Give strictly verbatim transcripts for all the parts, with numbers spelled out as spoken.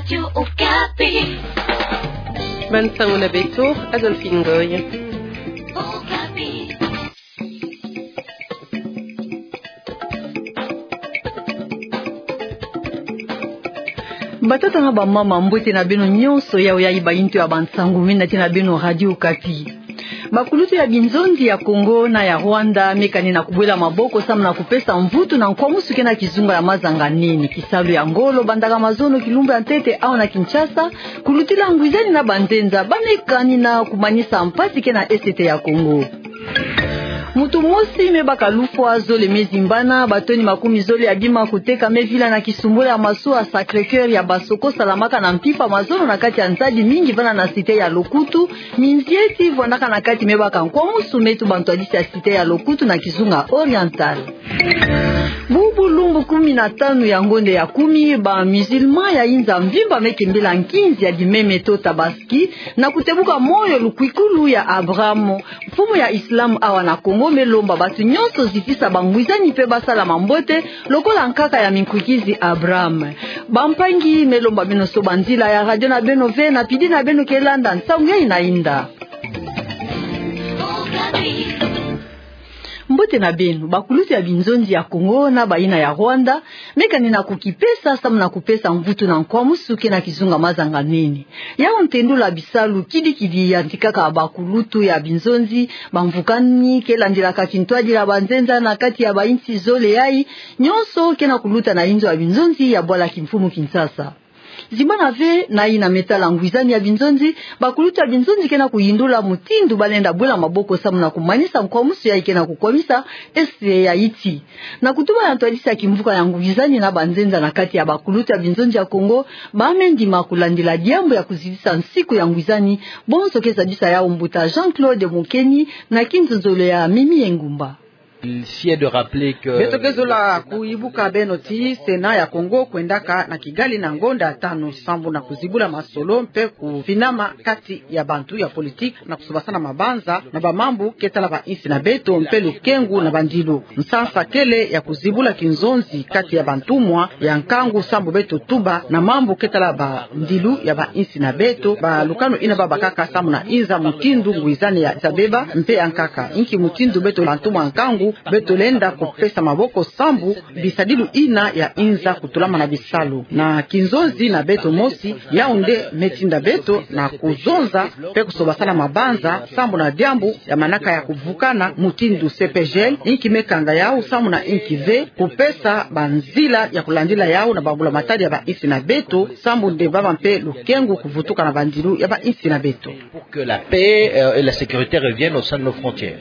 Radio Okapi. Bansango na Beto, Adolphine Goy. Okapi. Batata na ba mama mbote na beno nyonso ya oya ibayinto ya Bansango mina tina beno Radio Okapi. Bakulutu ya binzondi ya Kongo na ya Rwanda mekani na kubwela maboko sama na kupesa mvutu na nkwa musuke na kizunga ya mazanga nini kisalu ya ngolo bandaka mazono kilumbu ya ntete au na Kinshasa kulutila ngwizani na bandenza bamekani na kumanyisa mpasi ke na esete ya Kongo. Mutu mosi mebaka lufwa zole mezimbana batoni makumi zole ya bima kuteka mevila na kisumbula ya masua Sacré-Cœur ya basoko salamaka na mpipa mazono na kati ya nzadi mingi vana na site ya Lokutu minzieti vwanaka na kati mebaka nkwa musu metu bantu adisi ya site ya Lokutu na kizunga oriental. Bubu lumbu kumi na tanu ya ngonde ya kumi ba musulman ya inza mvimba mekembela nkinzi ya dimeme to tabaski na kutebuka moyo lukwikulu ya Abrahamu mfumu ya Islam awa na Kongo melomba batu nyonso zitisa bangwizani pe basala mambote lokola nkaka ya minkwikizi Abraham bampangi melomba bino so banzila ya radio na beno ve na pidi na beno kelanda nsangu inainda mbote na benu bakulutu ya binzondi ya Kongo na baina ya Rwanda mekani na kukipesa samu na kupesa mvutu na nkwa musuke na kizunga mazanga nini yao ntendula bisalu kidi kidi ya ntikaka bakulutu ya binzondi bamvukani kelandila kati ntwadila banzenza na kati ya bainti zole yai nyonso kena kuluta na inzo ya binzondi ya bwala kimfumu Kinshasa. Zimana ve na ina metala ngwizani ya binzondi bakulutu ya binzondi kena kuyindula mutindu balenda bwela maboko samu na kumanisa nkwa musu ya ikena kukwamisa este ya iti na kutuba ya ntwadisa kimvuka ya ngwizani na banzenza na kati ya bakulutu ya binzondi ya Kongo bamendi makulandila diambo ya kuzidisa nsiku ya ngwizani bonso kesa bisa ya umbuta Jean-Claude Mukeni na kinzozole ya Mimi Engumba. Il de rappeler que betokezo la kuibuka benoti sena ya Kongo kwendaka na Kigali na ngonda tano sambu na kuzibula masolo mpe kufinama kati ya bantu ya politik na kusubasana mabanza na bamambu ketala ba insi na beto mpe lukengu na bandilu msasa kele ya kuzibula kinzonzi kati ya bantumwa ya nkangu sambu beto tuba na mambu ketala ba ndilu ya ba insi na beto ba lukano ina baba kaka samu na inza mutindu ngwizani ya Zabeba mpe ankaka inki mutindu beto bantumwa nkangu beto lenda kupesa maboko sambu bisadilu ina ya inza kutulama na bisalu na kinzozi na beto mosi yaunde metinda beto na kuzonza pe kusobasana mabanza sambu na diambu ya manaka ya kuvukana mutindu C P G L inki mekanga yao sambu na inki ve kupesa banzila ya kulandila yao na babula matari ya ba isi na beto sambu nde baba mpe lukengu kuvutuka na bandilu ya ba isi na beto pour que la paix euh, et la sécurité reviennent au sein de nos frontières.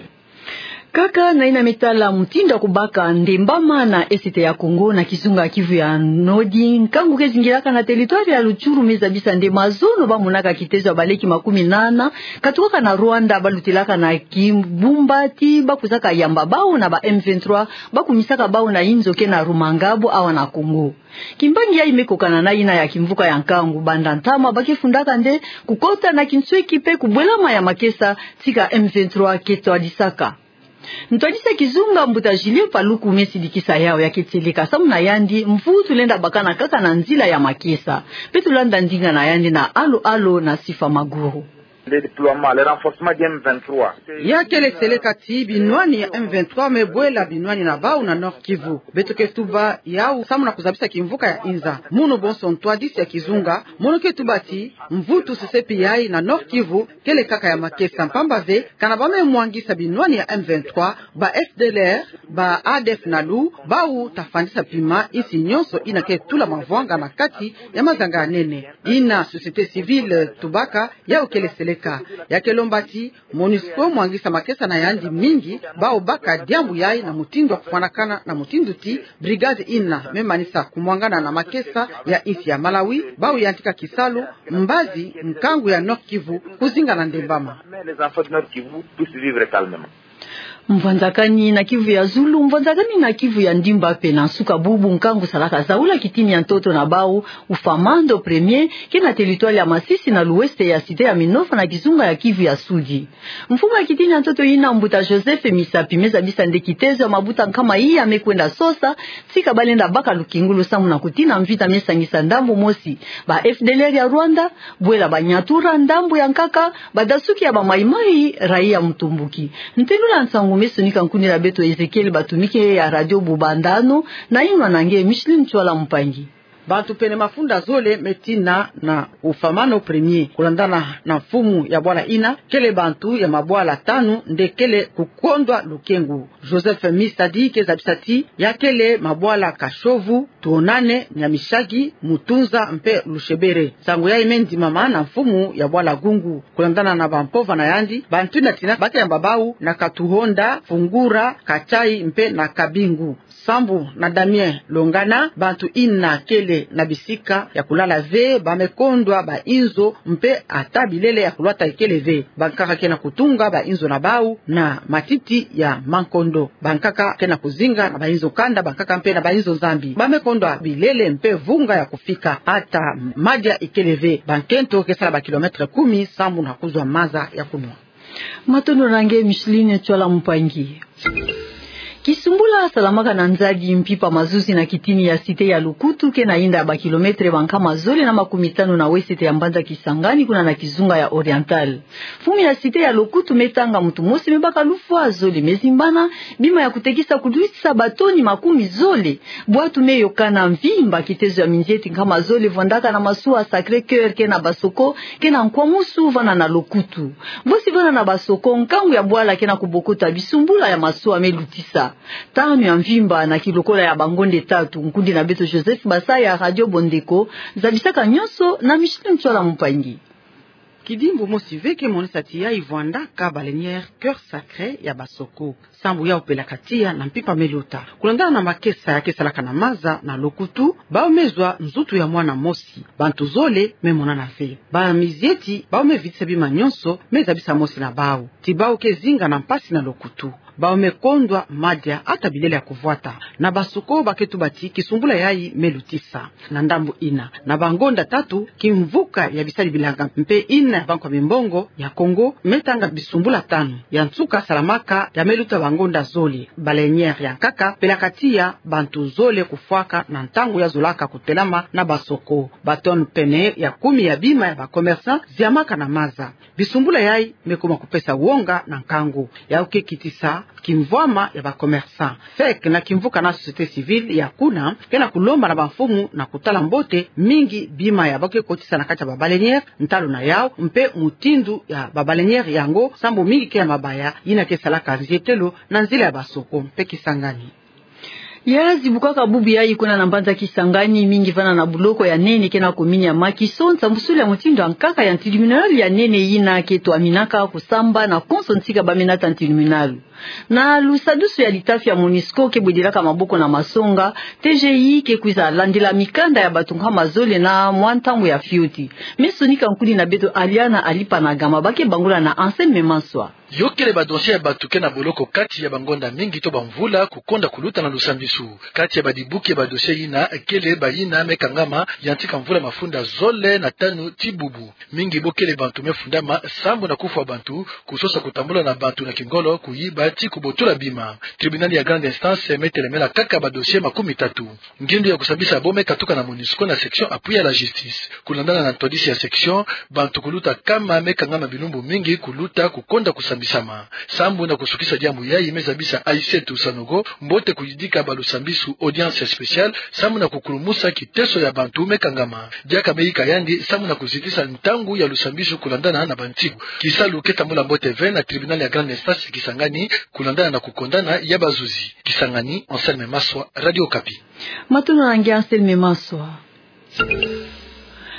Kaka na ina mitala mutinda kubaka ndembama na esite ya Kongo na kizunga Kivu ya Nodi nkangu kezingiraka na teritwari ya Luchuru meza bisa nde mazono bamunaka kitezo baleki makumi nana katuwaka na Rwanda balutilaka na Kibumbati bakuzaka yamba bao na ba M vingt-trois bakumisaka bao na inzoke na Rumangabo awa na Kongo. Kimbangi ya imekokana na ina ya kimvuka ya nkangu banda ntama bakifundaka nde kukota na kinsweki pe kubwelama ya makesa tika M vingt-trois keto adisaka. Ntwadisa kizunga mbuta Julien Paluku mesidikisa yao ya keteleka samu na yandi mvutu lenda bakana kaka na nzila ya makesa petulanda ndinga na yandi na alo alo na Sifa Maguru. Le déploiement, le renforcement du M vingt-trois. Ya kele seleka ti binwani ya M vingt-trois mebwela binwani na bau na Nord Kivu. Beto ketuba yao samu na kuzabisa kimvuka ya inza. Muno bonso ntwadisi ya kizunga, muno ketuba ti mvutu sisepi yai na Nord Kivu kele kaka ya makesa mpamba ve kanabame mwangisa binwani ya M vingt-trois ba F D L R, ba A D F nalu, bau tafandisa pima isi nyonso ina ke tula mavwanga na kati ya mazanga nene. Ina société civile tubaka yao kele seleka ya kelombati MONUSCO mwangisa makesa na yandi mingi bao baka diambu yai na mutindo kufanakana na mutindu ti brigade ina memanisa kumwangana na makesa ya isi ya Malawi bao yantika Kisalu Mbazi nkangu ya Nord Kivu kuzinga na ndembama. Les enfants de Nord Kivu puissent vivre calmement. Mvanzakani na Kivu ya Zulu, mvanzakani na Kivu ya Ndimba pe na suka bubu nkangu salaka zaula kitini ya ntoto na bau ufamando premier kina territoire ya Masisi na luweste ya site ya Minova na Kizunga ya Kivu ya Sudi. Mfumo ya kitini ya ntoto ina mbuta Joseph Misapi meza bisa ndekitezo ya mabuta kama hii amekwenda sosa sika balenda baka lukingulu samu na kutina mvita mesa ngisa ndambo mosi ba F D L R ya Rwanda bwela banyatura ndambo ya nkaka badasuki ya ba maimai raia mtumbuki ntelula nsangu mesonika nkuni la beto Ezekiel batumike ya radio Bubandano na inwa nange Michelin Chwala Mpangi. Bantu pene mafunda zole metina na ufamano premier kulandana na mfumu ya bwana ina kele bantu ya mabwala tanu ndekele kukondwa lukengu Joseph Misadi keza bisati ya kele mabwala kashovu tuonane nyamishagi mutunza mpe lushebere sangu ya imendi mama na mfumu ya bwala gungu kulandana na bampova na yandi bantu na tina bake ya mbabau na katuhonda fungura kachai mpe na kabingu Sambu na Damien Longana bantu ina kele na bisika ya kulala ve bamekondwa ba inzo mpe atabilele ya kulwata kele ve bankaka kena kutunga ba inzo na bau na matiti ya mankondo bankaka kena kuzinga na ba inzo kanda bankaka mpe na ba inzo zambi bamekondwa bilele mpe vunga ya kufika hata madia ikeleve bankento kesala ba kilometre kumi sambu na kuzwa maza ya kunwa. Matono range Michelin Chwala Mpangi. Kisumbula salamaka na nzadi mpipa mazuzi na kitini ya site ya Lukutu ke na inda ba kilometre banka mazole na makumi tano na wesete ya Mbanza Kisangani kuna na Kizunga ya Oriental. Fumi ya site ya Lukutu metanga mtu mosi mebaka lufu azole mezimbana bima ya kutekisa kuduisa batoni makumi zole. Bwatu meyo kana mvimba kitezo ya minjeti kama zole vondaka na masua Sacré Cœur ke na basoko ke na nkwamusu vana na Lukutu. Bosi vana na basoko nkangu ya bwala ke na kubokota bisumbula ya masua melutisa. Tano ya mvimba na kilokola ya bangonde tatu nkundi na beto Joseph Basaya ya radio Bondeko zabisaka nyonso na Michelin Chwala Mpangi. Kidimbu mosiveke monisati ya Ivwanda ka baleniere Cœur Sacré ya basoko sambu ya upela katia na mpipa melota kulandana na makesa ya kesa laka na maza na Lokutu baomezwa nzutu ya mwana mosi bantu zole memona na fe ba mizieti baomevitse bima nyonso meza bisa mosi na bao tibao kezinga na mpasi na Lokutu baomekondwa madia hata bilele ya kuvuata na basoko baketu bati kisumbula yai melutisa na ndambu ina na bangonda tatu kimvuka ya bisali bilanga mpe ina ya banko mimbongo ya Kongo metanga bisumbula tano ya nsuka salamaka ya meluta bangonda zole baleniere ya kaka pelakatia bantu zole kufuaka na ntangu ya zolaka kutelama na basoko baton pene ya kumi ya bima ya bakomersan ziamaka na maza bisumbula yai mekoma kupesa uonga na nkangu ya uke kitisa kimvwama ya bakomersan fek na kimvuka na societe civile ya kuna kena kulomba na bafumu na kutala mbote mingi bima ya bake kotisa na kati ya babaleniere ntalo na yao mpe mutindu ya babaleniere yango sambo mingi kena mabaya ina kesalaka nzetelo na nzila ya basoko mpe Kisangani. Ya zibukaka bubi ya ikuna na Mbanza Kisangani mingi vana na buloko ya nene kena komini ya Makiso nsambusuli ya mutindo ankaka ya tribunal ya nene ina keto aminaka kusamba na konsontika bamenata tribunal. Na lusadusu ya litafi ya Monisco ke bwedelaka maboko na masonga T G I ke kuiza landela mikanda ya batunga mazole na mwantangu ya fiuti. Mesonika nkuli na beto Aliana alipa na gama bake bangula na anseme manswa. Yokele ba dossier ya batuke na boloko kati ya bangonda mingi to bamvula kukonda kuluta na lusambisu kati ya badibuki ya ba dossier ina kele bayina mekangama yantika mvula mafunda zole na tanu tibubu mingi bokele bantu mefundama sambu na kufa bantu kusosa kutambula na bantu na kingolo kuyiba ti kubotola bima tribunali ya grande instance metelemela kaka ba dossier makumi tatu ngindu ya kusambisa bome katuka na Monisco na section appui à la justice kulandana na todisi ya section bantu kuluta kama mekangama bilumbu mingi kuluta kukonda kusambisa Bisama sambu na kusukisa jamu ya imezabisa Aisetu Sanogo mbote kujidika balusambisu audience spéciale sambu na kukurumusa kiteso ya bantu mekangama jaka meika yandi sambu na kuzidisa ntangu ya lusambisu kulandana na bantibu kisalu ketambula mbote ve na tribunal ya grande instance Kisangani kulandana na kukondana ya bazuzi Kisangani. Anselme Maswa, Radio Kapi. Matono nangi Anselme Maswa.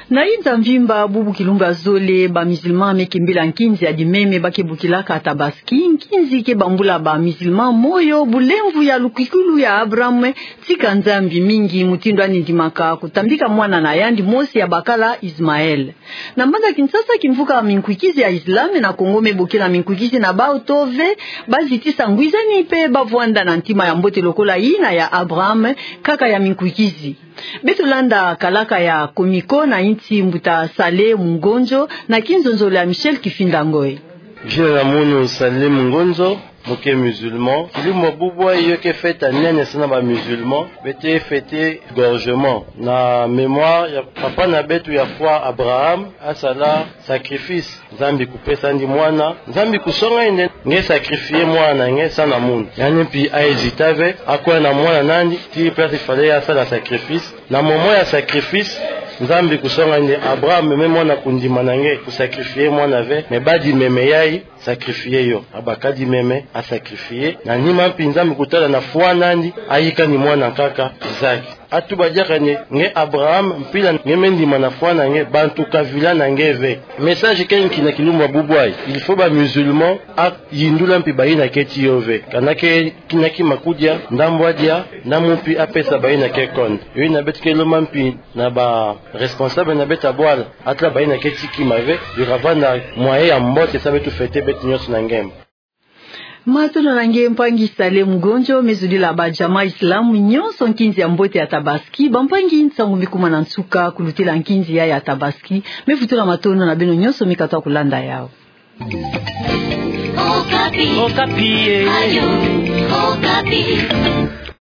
Na inza mvimba bubu kilunga zole ba musulman mekimbila nkinzi adimeme bakebukilaka Tabaski nkinzi ke bambula ba musulman moyo bulemvu ya lukikulu ya Abraham tika nzambi mingi mutindo anindimaka kutambika mwana na yandi mosi ya bakala Ismael. Na mbanda Kinshasa kimvuka minkwikizi ya Islame na Kongo mebukila minkwikizi na bao tove bazitisa ngwizani pe bavwanda na ntima ya mbote lokola ina ya Abraham kaka ya minkwikizi. Betulanda kalaka ya komiko na inti mbuta Sale Mungonjo na kinzonzo ya Michel Kifindangoe. Jina la munu Sale Mungonjo, moke musulman. Kilimo bubwa iyo ke fete nene sana ba musulman, bete fete gorgement na mémoire ya papa na betu ya foi Abraham asala sacrifice. Nzambi kupesa ndi mwana, Nzambi kusonga inde nge sacrifier mwana nge sana mundu. Yani pi aezitave akwa na mwana nandi ti place fallait asala sacrifice. Na moment ya sacrifice Nzambi kusonga inde Abraham meme mwana kundima nange kusacrifier mwana ve me badi meme yai sacrifier yo abakadi meme a sacrifier na nima mpi Nzambi kutala na foi nandi ayika ni mwana kaka Isaac atuba jaka ne nge Abraham mpila ngemendi mana foi na nge bantu kavila na ngeve message ken kina kilumwa bubwai il faut ba musulman a yindula mpi baina keti yove kanake kinaki makudia ndambwadia na mupi apesa baina ke konde yo na betke loma mpi na ba responsable na beta boala atla baina keti kimave yuravana moye ya mbote sabe tu fete beti nyos na ngem. Matono nange mpangi Sale Mungonjo mezudi la bajama Islamu nyonso nkinzi ya mbote ya Tabaski bampangi nsangu mikuma na nsuka kulutila nkinzi ya ya Tabaski mefutula matono na beno nyonso mikatwa kulanda yao. Okapi. Okapi. Ayo. Okapi.